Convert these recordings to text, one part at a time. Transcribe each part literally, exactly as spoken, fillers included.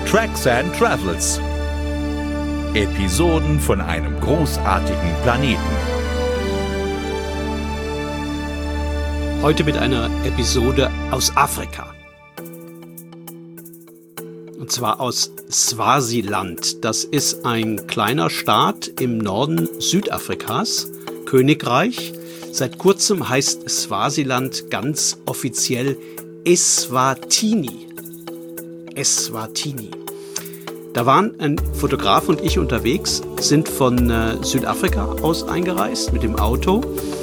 Tracks and Travels. Episoden von einem großartigen Planeten. Heute mit einer Episode aus Afrika. Und zwar aus Swasiland. Das ist ein kleiner Staat im Norden Südafrikas, Königreich. Seit kurzem heißt Swasiland ganz offiziell Eswatini. Eswatini. Da waren ein Fotograf und ich unterwegs, sind von äh, Südafrika aus eingereist mit dem Auto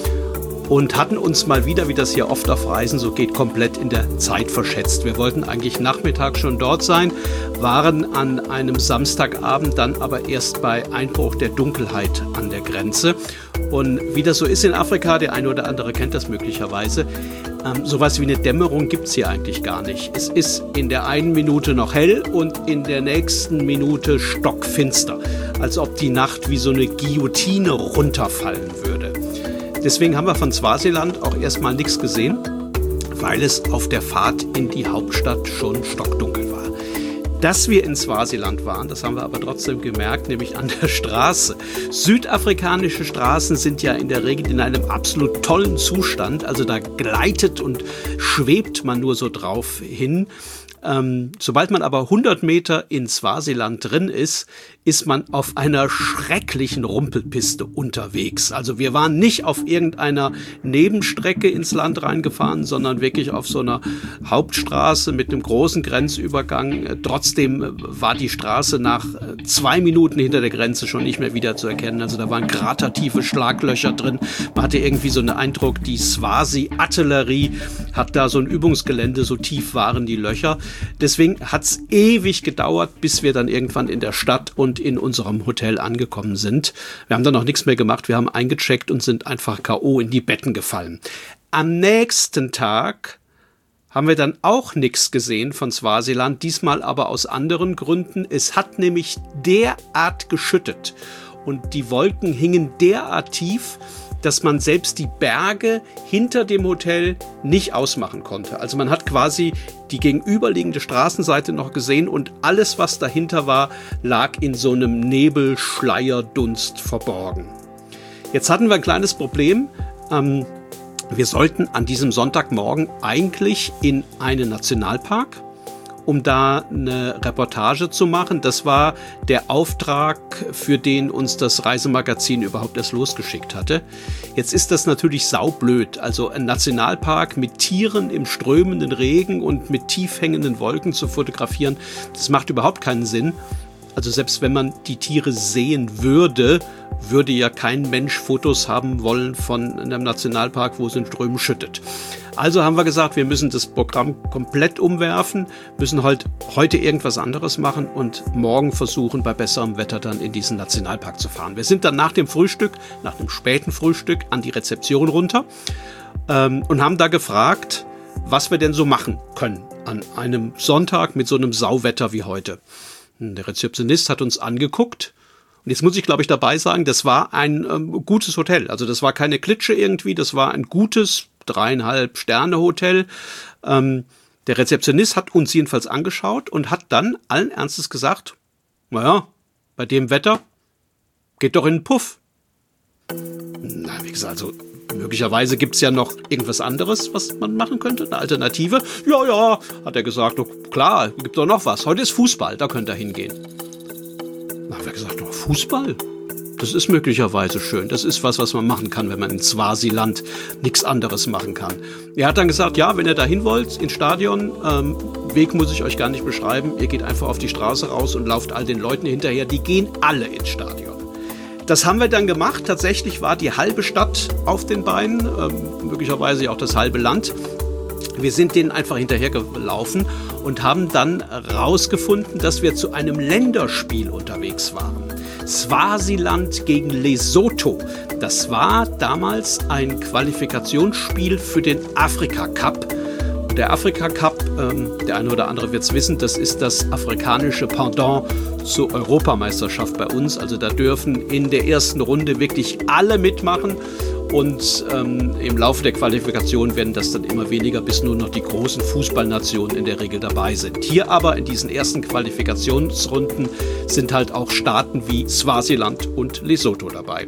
und hatten uns mal wieder, wie das hier oft auf Reisen so geht, komplett in der Zeit verschätzt. Wir wollten eigentlich Nachmittag schon dort sein, waren an einem Samstagabend dann aber erst bei Einbruch der Dunkelheit an der Grenze. Und wie das so ist in Afrika, der eine oder andere kennt das möglicherweise, ähm, sowas wie eine Dämmerung gibt es hier eigentlich gar nicht. Es ist in der einen Minute noch hell und in der nächsten Minute stockfinster, als ob die Nacht wie so eine Guillotine runterfallen würde. Deswegen haben wir von Swasiland auch erstmal nichts gesehen, weil es auf der Fahrt in die Hauptstadt schon stockdunkel war. Dass wir in Swasiland waren, das haben wir aber trotzdem gemerkt, nämlich an der Straße. Südafrikanische Straßen sind ja in der Regel in einem absolut tollen Zustand, also da gleitet und schwebt man nur so drauf hin. Ähm, sobald man aber hundert Meter in Swasiland drin ist, ist man auf einer schrecklichen Rumpelpiste unterwegs. Also wir waren nicht auf irgendeiner Nebenstrecke ins Land reingefahren, sondern wirklich auf so einer Hauptstraße mit einem großen Grenzübergang. Trotzdem war die Straße nach zwei Minuten hinter der Grenze schon nicht mehr wieder zu erkennen. Also da waren kratertiefe Schlaglöcher drin. Man hatte irgendwie so einen Eindruck, die Swasi-Artillerie hat da so ein Übungsgelände, so tief waren die Löcher. Deswegen hat's ewig gedauert, bis wir dann irgendwann in der Stadt und in unserem Hotel angekommen sind. Wir haben dann noch nichts mehr gemacht. Wir haben eingecheckt und sind einfach K O in die Betten gefallen. Am nächsten Tag haben wir dann auch nichts gesehen von Swasiland, diesmal aber aus anderen Gründen. Es hat nämlich derart geschüttet und die Wolken hingen derart tief, dass man selbst die Berge hinter dem Hotel nicht ausmachen konnte. Also man hat quasi die gegenüberliegende Straßenseite noch gesehen und alles, was dahinter war, lag in so einem Nebelschleierdunst verborgen. Jetzt hatten wir ein kleines Problem. Ähm, wir sollten an diesem Sonntagmorgen eigentlich in einen Nationalpark, um da eine Reportage zu machen. Das war der Auftrag, für den uns das Reisemagazin überhaupt erst losgeschickt hatte. Jetzt ist das natürlich saublöd. Also ein Nationalpark mit Tieren im strömenden Regen und mit tief hängenden Wolken zu fotografieren, das macht überhaupt keinen Sinn. Also selbst wenn man die Tiere sehen würde, würde ja kein Mensch Fotos haben wollen von einem Nationalpark, wo es in Strömen schüttet. Also haben wir gesagt, wir müssen das Programm komplett umwerfen, müssen halt heute irgendwas anderes machen und morgen versuchen, bei besserem Wetter dann in diesen Nationalpark zu fahren. Wir sind dann nach dem Frühstück, nach dem späten Frühstück an die Rezeption runter ähm, und haben da gefragt, was wir denn so machen können an einem Sonntag mit so einem Sauwetter wie heute. Der Rezeptionist hat uns angeguckt. Und jetzt muss ich, glaube ich, dabei sagen, das war ein ähm, gutes Hotel. Also das war keine Klitsche irgendwie, das war ein gutes dreieinhalb Sterne Hotel. Ähm, der Rezeptionist hat uns jedenfalls angeschaut und hat dann allen Ernstes gesagt, naja, bei dem Wetter geht doch in den Puff. Na, wie gesagt, also möglicherweise gibt's ja noch irgendwas anderes, was man machen könnte, eine Alternative. Ja, ja, hat er gesagt, oh, klar, gibt doch noch was. Heute ist Fußball, da könnt ihr hingehen. Da haben wir gesagt, oh, Fußball? Das ist möglicherweise schön. Das ist was, was man machen kann, wenn man in Swasiland nichts anderes machen kann. Er hat dann gesagt, ja, wenn ihr da hin wollt, ins Stadion, ähm, Weg muss ich euch gar nicht beschreiben. Ihr geht einfach auf die Straße raus und lauft all den Leuten hinterher. Die gehen alle ins Stadion. Das haben wir dann gemacht. Tatsächlich war die halbe Stadt auf den Beinen, ähm, möglicherweise auch das halbe Land. Wir sind denen einfach hinterhergelaufen und haben dann rausgefunden, dass wir zu einem Länderspiel unterwegs waren. Swasiland gegen Lesotho. Das war damals ein Qualifikationsspiel für den Afrika Cup. Der Afrika Cup, ähm, der eine oder andere wird es wissen, das ist das afrikanische Pendant zur Europameisterschaft bei uns. Also da dürfen in der ersten Runde wirklich alle mitmachen. und ähm, im Laufe der Qualifikation werden das dann immer weniger, bis nur noch die großen Fußballnationen in der Regel dabei sind. Hier aber in diesen ersten Qualifikationsrunden sind halt auch Staaten wie Swasiland und Lesotho dabei.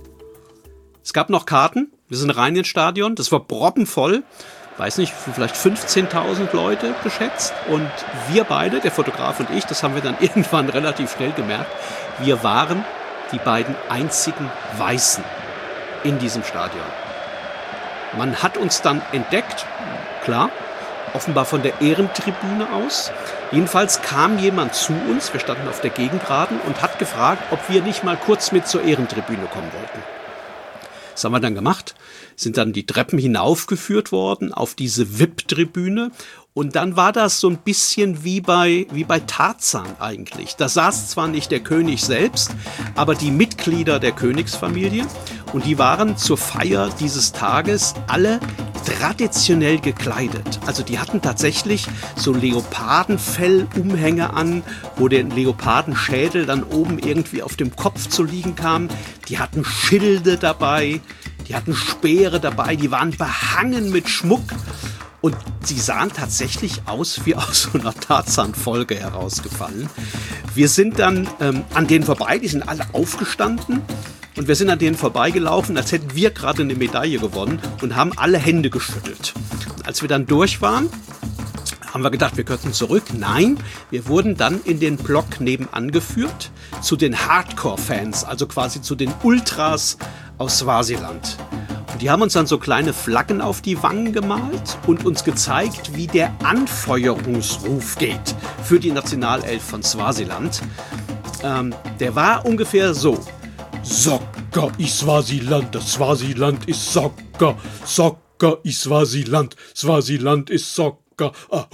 Es gab noch Karten, wir sind rein ins Stadion, das war proppenvoll, weiß nicht, vielleicht fünfzehntausend Leute geschätzt und wir beide, der Fotograf und ich, das haben wir dann irgendwann relativ schnell gemerkt, wir waren die beiden einzigen Weißen in diesem Stadion. Man hat uns dann entdeckt, klar, offenbar von der Ehrentribüne aus. Jedenfalls kam jemand zu uns, wir standen auf der Gegengraden und hat gefragt, ob wir nicht mal kurz mit zur Ehrentribüne kommen wollten. Das haben wir dann gemacht, sind dann die Treppen hinaufgeführt worden auf diese V I P-Tribüne und dann war das so ein bisschen wie bei, wie bei Tarzan eigentlich. Da saß zwar nicht der König selbst, aber die Mitglieder der Königsfamilie und die waren zur Feier dieses Tages alle traditionell gekleidet. Also die hatten tatsächlich so Leopardenfell-Umhänge an, wo der Leopardenschädel dann oben irgendwie auf dem Kopf zu liegen kam. Die hatten Schilde dabei, die hatten Speere dabei, die waren behangen mit Schmuck. Und sie sahen tatsächlich aus wie aus so einer Tarzan-Folge herausgefallen. Wir sind dann ähm, an denen vorbei, die sind alle aufgestanden. Und wir sind an denen vorbeigelaufen, als hätten wir gerade eine Medaille gewonnen und haben alle Hände geschüttelt. Und als wir dann durch waren, haben wir gedacht, wir könnten zurück. Nein, wir wurden dann in den Block nebenan geführt zu den Hardcore-Fans, also quasi zu den Ultras aus Swasiland. Und die haben uns dann so kleine Flaggen auf die Wangen gemalt und uns gezeigt, wie der Anfeuerungsruf geht für die Nationalelf von Swasiland. Ähm, der war ungefähr so. Soccer ist Swasiland, das Swasiland ist Soccer. Soccer ist Swasiland, Swasiland ist Soccer.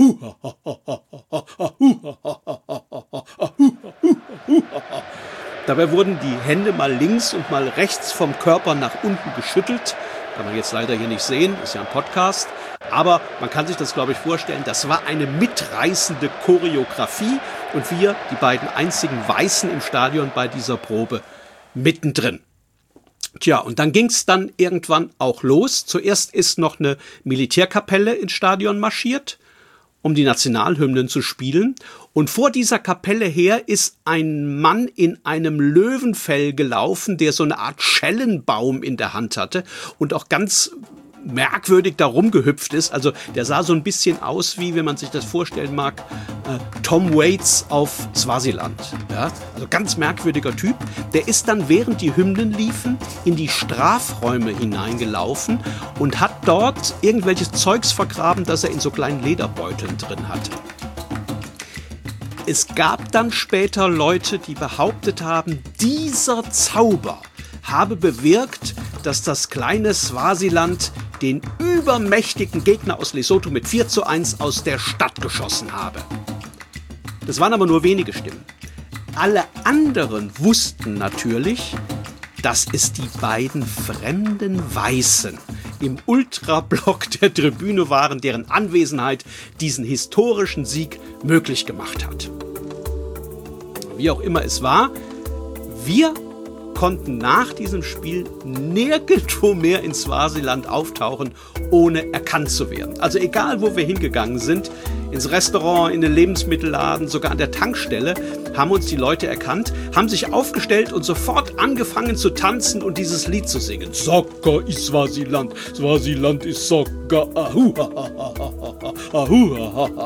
Dabei wurden die Hände mal links und mal rechts vom Körper nach unten geschüttelt. Kann man jetzt leider hier nicht sehen, ist ja ein Podcast. Aber man kann sich das, glaube ich, vorstellen. Das war eine mitreißende Choreografie. Und wir, die beiden einzigen Weißen im Stadion bei dieser Probe, mittendrin. Tja, und dann ging es dann irgendwann auch los. Zuerst ist noch eine Militärkapelle ins Stadion marschiert, um die Nationalhymnen zu spielen. Und vor dieser Kapelle her ist ein Mann in einem Löwenfell gelaufen, der so eine Art Schellenbaum in der Hand hatte und auch ganz merkwürdig da rumgehüpft ist. Also der sah so ein bisschen aus, wie, wenn man sich das vorstellen mag, äh, Tom Waits auf Swasiland. Ja? Also ganz merkwürdiger Typ. Der ist dann, während die Hymnen liefen, in die Strafräume hineingelaufen und hat dort irgendwelches Zeugs vergraben, das er in so kleinen Lederbeuteln drin hatte. Es gab dann später Leute, die behauptet haben, dieser Zauber habe bewirkt, dass das kleine Swasiland den übermächtigen Gegner aus Lesotho mit vier zu eins aus der Stadt geschossen habe. Das waren aber nur wenige Stimmen. Alle anderen wussten natürlich, dass es die beiden fremden Weißen im Ultrablock der Tribüne waren, deren Anwesenheit diesen historischen Sieg möglich gemacht hat. Wie auch immer es war, wir konnten nach diesem Spiel nirgendwo mehr in Swasiland auftauchen, ohne erkannt zu werden. Also egal, wo wir hingegangen sind, ins Restaurant, in den Lebensmittelladen, sogar an der Tankstelle, haben uns die Leute erkannt, haben sich aufgestellt und sofort angefangen zu tanzen und dieses Lied zu singen. Soccer ist Swasiland, Swasiland ist Soccer. Ahu, ahu,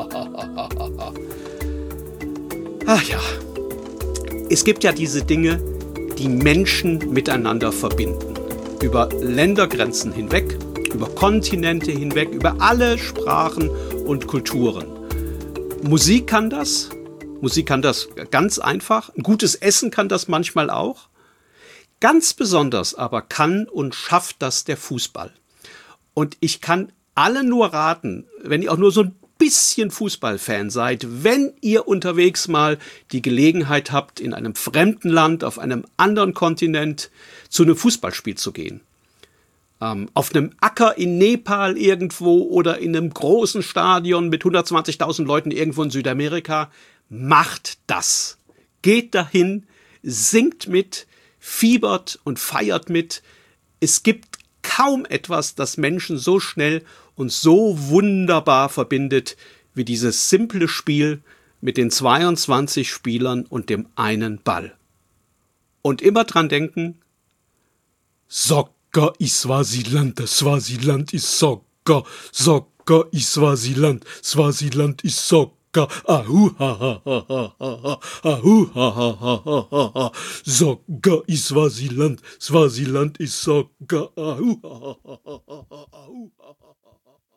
Ach ja, es gibt ja diese Dinge, die Menschen miteinander verbinden. Über Ländergrenzen hinweg, über Kontinente hinweg, über alle Sprachen und Kulturen. Musik kann das. Musik kann das ganz einfach. Ein gutes Essen kann das manchmal auch. Ganz besonders aber kann und schafft das der Fußball. Und ich kann alle nur raten, wenn ihr auch nur so ein bisschen Fußballfan seid, wenn ihr unterwegs mal die Gelegenheit habt, in einem fremden Land, auf einem anderen Kontinent zu einem Fußballspiel zu gehen. Ähm, auf einem Acker in Nepal irgendwo oder in einem großen Stadion mit hundertzwanzigtausend Leuten irgendwo in Südamerika, macht das. Geht dahin, singt mit, fiebert und feiert mit. Es gibt kaum etwas, das Menschen so schnell und so wunderbar verbindet, wie dieses simple Spiel mit den zweiundzwanzig Spielern und dem einen Ball. Und immer dran denken, Soccer ist Swasiland, das Swasiland ist Soccer, Soccer ist Swasiland, Swasiland ist Soccer. Ahu, ha, ha, ha, ha, ha, ahu, ha, ha, ha, ha, ha. Soccer ist Swasiland, Swasiland ist Soccer. Ahu, ha, ha, ha, ha, ahu, ha, ha, ha.